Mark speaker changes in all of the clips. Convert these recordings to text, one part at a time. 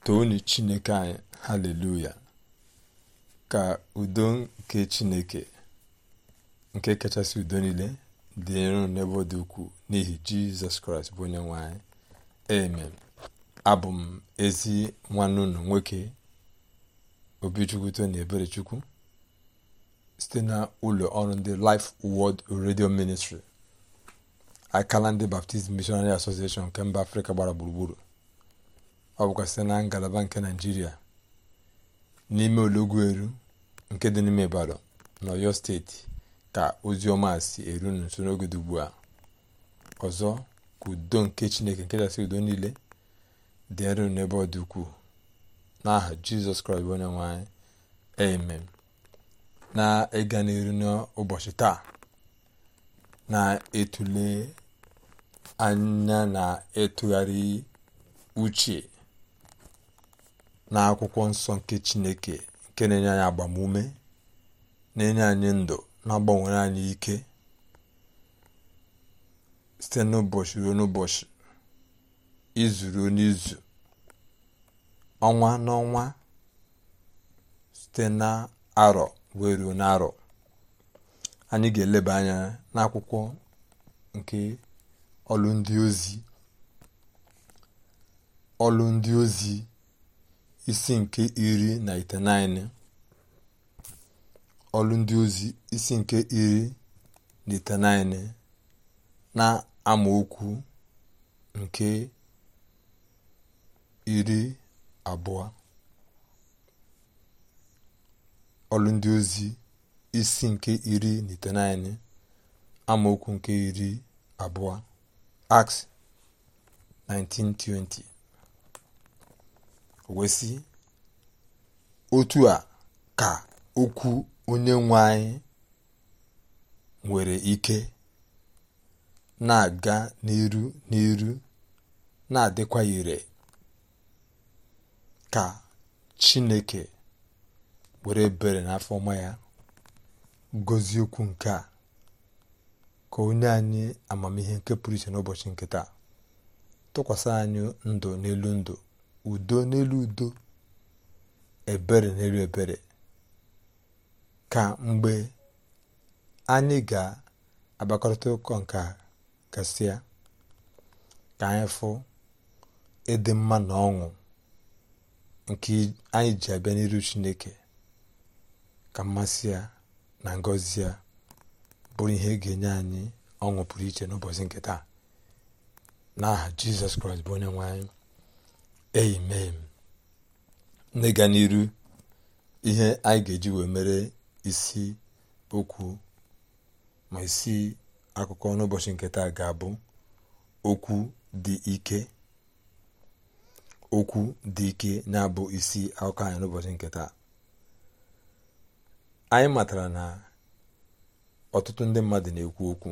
Speaker 1: toonu Chineke anyị. Haleluya! Ka udo nke Chineke nke kachasị udo niile dị nro n'ebe ọ dị ukwuu n'ihi Jizọs Kraịst bụ onye nwe anyị. Amen. Abụ m ezi nwanne unu nwoke Obichukwu Tony Eberechukwu site na ụlọ ọrụ ndị Life Word Radio Ministry, akala ndị Baptist Missionary Association nke mba Afrịka gbara gburugburu. Ọ bụkwa site na ngalaba nke Naịjirịa n'ime Ologweru nke dị n'ime Ibadan n'Ọyọ steeti ka ozi ọma si eru nso n'oge dị ugbu a. Ọzọ ka udo nke Chineke nke kachasị udo niile dị nro n'ebe ọ dị ukwuu n'aha Jizọs Kraịst bụ onye nwe anyị. Amen. Na ịga n'iru n'ụbọchị taa na-etule anya na ịtụgharị uche n'akwụkwọ nsọ nke Chineke nke na-enye anyị agbamume, na-enye anyị ndụ, na-agbanwere anyị ike site n'ụbọchị ruo n'ụbọchị, izu ruo n'izu, ọnwa n'ọnwa, site na arọ wee ruo n'arọ. Anyị ga-eleba anya n'akwụkwọ nke ọlụ ndị ozi isi nke 19. Ọlụ ndị ozi isi nke 19 na amaokwu nke 20. Ọlụ ndị ozi isi nke 19 amaokwu nke 20. Acts 19:20 wesi, otu a ka okwu onye nwe anyị nwere ike na-aga n'iru na-adịkwa ire, ka Chineke were ebere na afọ ọma ya gọzie okwu nke a, ka onye anyị amamihe nke pụrụ iche n'ụbọchị nke taa, tụkwasị anyị ndụ n'elu ndụ, udo n'elu udo, ebere n'elu ebere, ka mgbe anyị ga-agbakọrịta ụkọ nke a gasịa, ka anyị fụ ịdị mma na ọṅụ nke anyị ji abịa n'iru Chineke, ka mmasị ya na ngọzi ya bụrụ ihe ga-enye anyị ọṅụ pụrụ iche n'ụbọchị nke taa n'aha Jizọs Kraịst bụ onye nwe anyị. Amen. N'ịga n'iru, ihe anyị ga-eji wee mere isi okwu ma isi akụkọ n'ụbọchị nke taa ga-abụ okwu dị ike. Okwu dị ike na-abụ isi akụkọ anyị n'ụbọchị nke taa. Anyị matara na ọtụtụ ndị mmadụ na-ekwu okwu.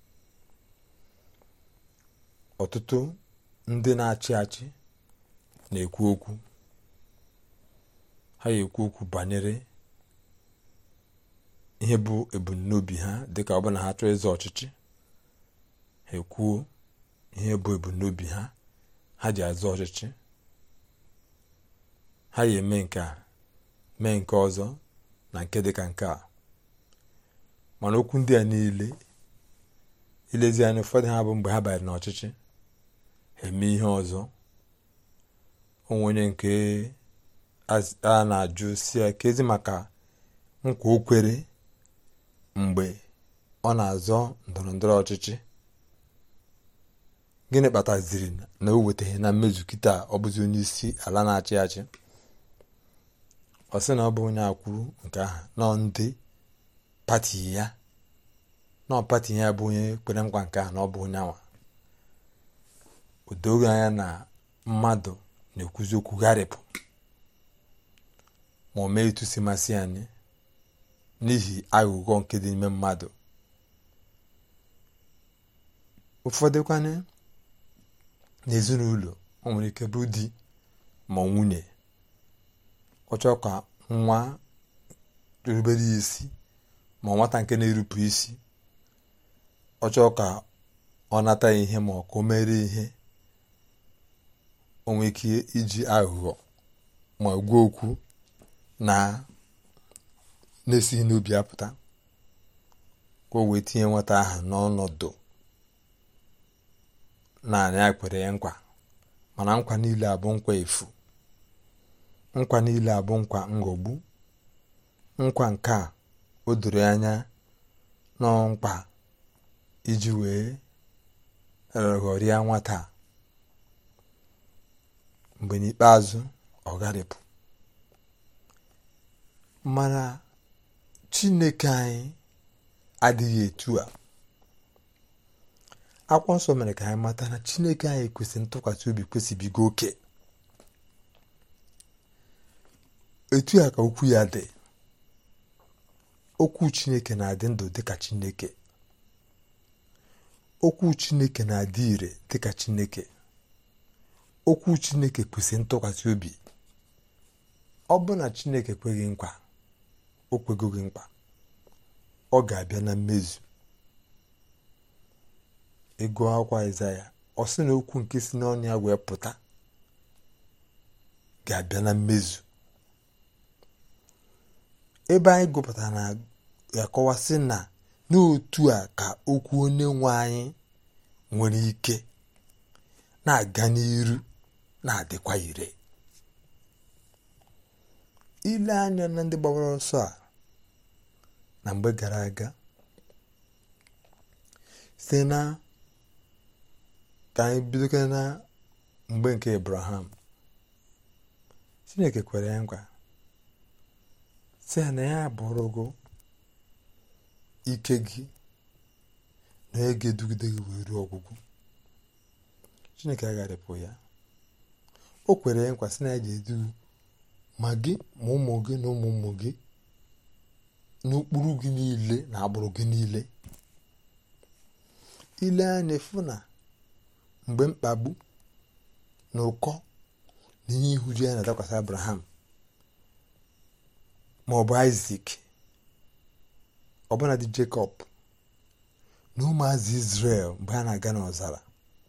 Speaker 1: Ọtụtụ ndị na-achị achị na-ekwu okwu. Ha ekwu okwu banyere ihe bụ ebumnobi ha, dịka ọ bụ na ha chọọ ịzọ ọchịchị. Ha ekwuo ihe bụ ebumnobi ha ji azọ ọchịchị. Ha ya eme nke a, mee nke ọzọ, na nke dịka nke a. Mana okwu ndị a niile, ilezi anya, ụfọdụ ha bụ mgbe ha banyere n'ọchịchị, ha eme ihe ọzọ. Onye nke a na-ajụ si ya kezi maka nkwa o kwere mgbe ọ na-azọ ndọrọ ndọrọ ọchịchị. Gịnị kpataziri na o wetaghị na mmezu kịta ọ bụzi onye isi ala na-achị achị? Ọ sị na ọ bụ onye akwuru nke ahụ nọ ndị pati ya, nọ pati ya bụ onye kwere nkwa nke ahụ na ọ bụ onye anwa. O doghị anya na mmadụ na-ekwuzi okwu gharịpụ ma o mee etu si masị anyị n'ihi aghụghọ nke dị n'ime mmadụ. Ụfọdụkwana n'ezinụlọ, o nwere ike bụ di ma nwunye, ọ chọọ ka nwa rubere isi ma nwata nke na-erupụ isi, ọ chọọ ka ọ nata ihe ma ọ ka o mere ihe. O nwere ike iji aghụghọ ma gwa okwu na-esighị n'obi apụta ka o wee tinye nwata ahụ n'ọnọdụ naanị ya kwere ya nkwa, mana nkwa niile abụ nkwa efu, nkwa niile abụ nkwa nghọgbu. Nkwa nke a o doro anya n'ọnkwa iji wee ghọrịa nwata mgbe n'ikpeazụ ọ gharịpụ. Mana Chineke anyị adịghị etu a. Akwụkwọ nsọ mere ka anyị mata na Chineke anyị kwesịrị ntụkwasị obi, kwesịbigo oke. Etu a ka okwu ya dị. Okwu Chineke na-adị ndụ dịka Chineke. Okwu Chineke na-adị ire dịka Chineke. Okwu Chineke kwesịrị ntụkwasị obi. Ọ bụ na Chineke kweghị nkwa, o kwego gị nkwa, ọ ga-abịa na mmezu. Ego akwụkwọ Aịzaya, ọ sị na okwu nke si n'ọnụ ya wee pụta ga-abịa na mmezu. Ebe anyị gụpụtara na ya kọwasị na n'otu a ka okwu onye nwe anyị nwere ike na-aga n'iru na-adịkwa ire. Ile anya na ndị gbawara ọsọ a na mgbe gara aga, site na ka anyị bido na mgbe nke Abraham, Chineke kwere ya nkwa sị na ya abụrụgo ike gị na ege dugide gị wee ruo ọgwụgwụ. Chineke agharịpụ ya. O kwere ya nkwa sị na ya ga-edu ma gị ma ụmụ gị na ụmụ ụmụ gị n'okpuru gị niile na agbụrụ gị niile. Ile anya efu na mgbe mkpagbu na ụkọ na ihe ihuju ya na-adakwasị Abraham ma ọ bụ Isaac, ọbụna dị Jacob na ụmụazị Izrel mgbe ha na-aga n'ọzara,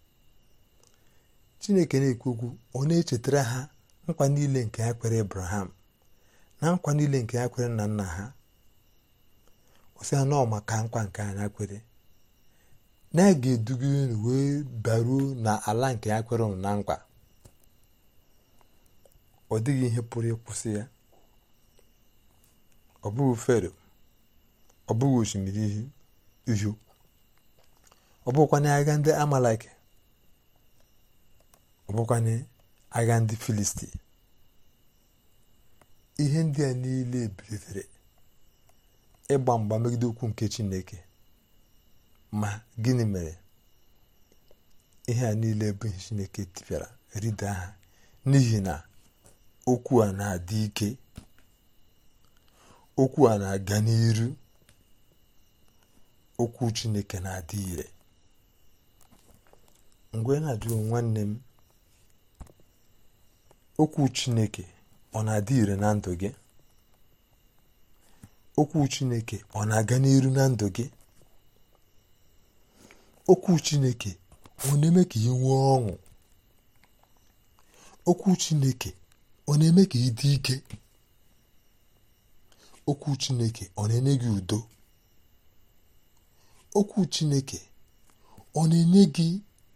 Speaker 1: Chineke na-ekwu okwu, ọ na-echetara ha nkwa niile nke ya kwere Abraham na nkwa niile nke ya kwere nna nna ha. Ọ sị ha na ọ maka nkwa nke anya kwere na a ga-eduga unu wee baruo na ala nke ya kwere unu na nkwa. Ọ dịghị ihe pụrụ ịkwụsị ya. Ọ bụghị Fero, ọ bụghị osimiri uhie, ọ bụghịkwa agha ndị Amalek, ọ bụghịkwa agha ndị Filisti. Ihe ndị a niile bilitere ịgba mgba megide okwu nke Chineke. Ma gịnị mere? Ihe a niile bụ ihe Chineke tipịara rida ha, n'ihi na okwu a na-adị ike, okwu a na-aga n'iru, okwu Chineke na-adị ire. Mgbe na-ajụ nwanne m, okwu Chineke ọ na-adị ire na ndụ gị? Okwu Chineke ọ na-aga n'iru na ndụ gị? Okwu Chineke ọ na-eme ka ị nwee ọṅụ? Okwu Chineke ọ na-eme ka ị dị ike? Okwu Chineke ọ na-enye gị udo? Okwu Chineke ọ na-enye gị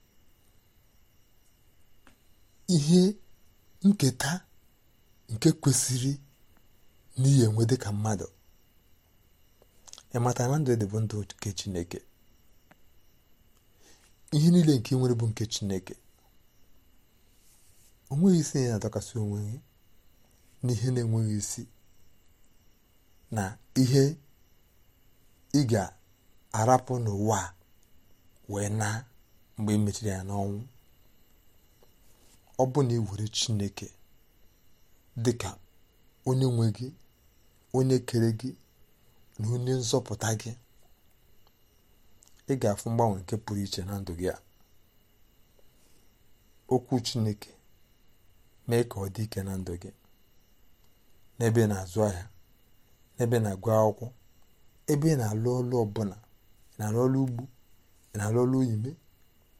Speaker 1: ihe nketa nke kwesịrị n'ihe enwe dịka mmadụ? Ịmata na ndụ dị bụ ndụ nke Chineke. Ihe niile nke nwere bụ nke Chineke. O nweghị isi ya na-adọkasị onwe gị n'ihe na-enweghị isi, na ihe ị ga-arapụ n'ụwa wee na mgbe emechiri ya n'ọnwụ. Ọ bụ na iwere Chineke dịka onye nwe gị, onye kere gị na onye nzọpụta gị, ị ga-afụ mgbanwe nke pụrụ iche na ndụ gị a. Okwu Chineke mee ka ọ dị ike na ndụ gị, n'ebe ị na-azụ ahịa, n'ebe ị na-agụ akwụkwọ, ebe ị na-alụ ọlụ ọbụla, ị na-alụ ọlụ ugbo, ị na-alụ ọlụ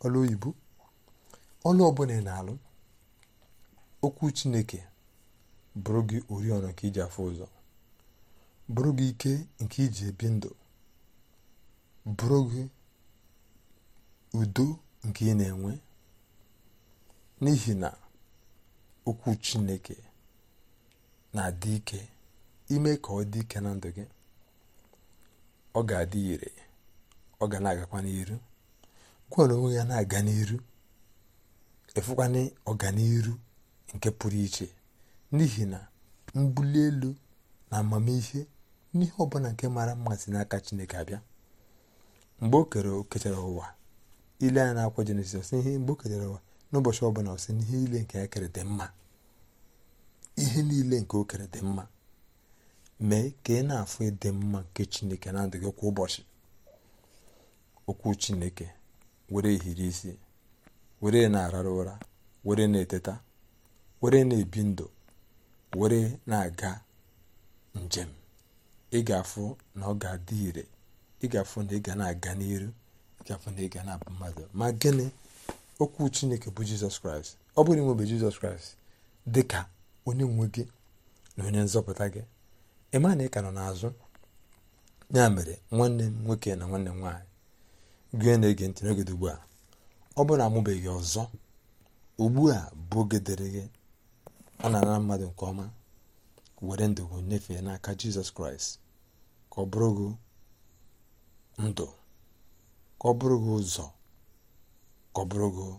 Speaker 1: oyibo, ọlụ ọbụla ị na-alụ, okwu Chineke bụrụ gị oriọna nke iji afụ ụzọ, bụrụ gị ike nke iji ebi ndụ, bụrụ gị udo nke ị na-enwe, n'ihi na okwu Chineke na-adị ike ime ka ọ dị ike na ndụ gị. Ọ ga-adị ire, ọ ga na-agakwa n'iru, gwa na onwe ya na-aga n'iru, efukwana ọganiru nke pụrụ iche, n'ihi na mbuli elu na amamihe n'ihe ọbụla nke mara mma si n'aka Chineke abịa. Mgbe o kechara ụwa, ile anya na-akwa Jenesis, ihe mgbe o kechara ụwa n'ụbọchị ọbụla, ọ sị n'ihe ile nke ya kere dị mma, ihe niile nke o kere dị mma. Mee ka ị na-afụ ịdị mma nke Chineke na ndụ gị kwa ụbọchị. Okwu Chineke were ehiri isi, were na-arara ụra, were na-eteta, were na-ebi ndụ, were na-aga njem, ị ga-afụ na ọ ga-adị ire, ị ga-afụ na ị ga na-aga n'iru, ị ga-afụ na ị ga na-abụ mmadụ. Ma gịnị? Okwu Chineke bụ Jizọs Kraịst. Ọ bụrụ inwebe Jizọs Kraịst dị ka onye nwe gị na onye nzọpụta gị, ịma na ị ka nọ n'azụ. Ya mere, nwanne m nwoke na nwanne m nwaanyị, gị na-ege ntị n'oge ugbu a, ọ bụrụ na amụbeghị ọzọ, ugbu a bụ oge dịrị gị. Ọ na-ara mmadụ nke ọma were ndụ gị nyefee n'aka Jizọs Kraịst, ka ọ bụrụ gị ndụ, ka ọ bụrụ gị ụzọ, ka ọ bụrụ gị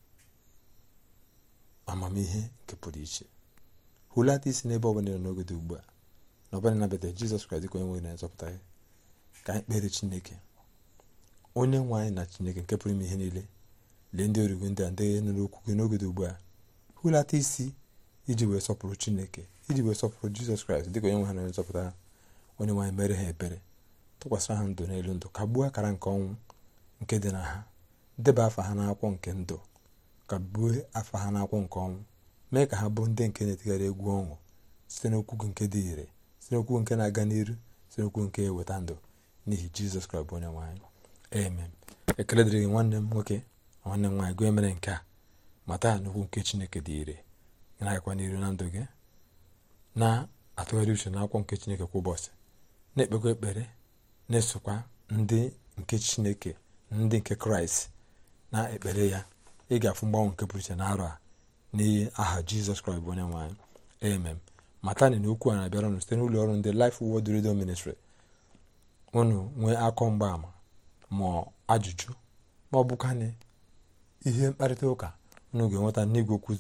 Speaker 1: amamihe nke pụrụ iche. Hulata isi n'ebe ọ bụla nọ n'oge dị ugbu a, na ọ bụla na-abịata Jizọs Kraịst dịka onye nwe na nzọpụta gị. Ka anyị kpere Chineke, onye nwe anyị na Chineke nke pụrụ ime ihe niile. Lee ndị origo ndị a ndị nụrụ okwu gị n'oge dị ugbu a, hulata isi iji wee sọpụrụ Chineke, iji wee sọpụrụ Jizọs Kraịst dịka onye nwe ha na onye nzọpụta ha. Onye nwe anyị, mere ha ebere, tụkwasịra ha ndụ n'elu ndụ, kagbuo akara nke ọnwụ nke dị na ha, deba afa ha n'akwụkwọ nke ndụ, kagbuo afa ha n'akwụkwọ nke ọnwụ, mee ka ha bụ ndị nke na-etigara egwu ọṅụ site n'okwu gị nke dị ire, site n'okwu nke na-aga n'iru, site n'okwu nke eweta ndụ, n'ihi Jizọs Kraịst bụ onye nwe anyị. Amen. Ekele dịrị gị nwanne m nwoke na nwanne m nwaanyị, gị emere nke a, mata na okwu nke Chineke dị ire, na-agakwa n'iru na ndụ gị, na-atụgharị uche n'akwụkwọ nke Chineke kwa ụbọchị, na-ekpekwa ekpere, na-esokwa ndị nke Chineke, ndị nke Kraịst na ekpere ya. Ị ga-afụ mgbanwe nke pụrụ iche n'arọ a, n'ihi aha Jizọs Kraịst bụ onye nwe anyị. Amen. Matani na okwu a na-abịara unu site n'ụlọ ọrụ ndị Life Word Radio Ministry. Unu nwee akọ mgbaama ma ajụjụ ma ọ bụkwanị ihe mkparịta ụka, unu ga-enweta n'igwe okwu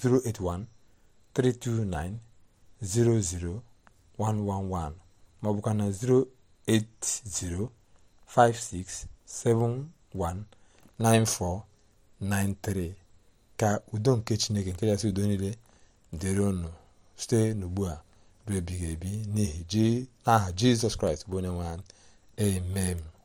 Speaker 1: 08132900111 ma ọ bụkwa na 08056719493. Ka udo nke Chineke nke kachasị udo niile dịrị unu site n'ugbu a ruo ebighị ebi, n'ihi n'aha Jizọs Kraịst bụ onye nwe anyị. Amen.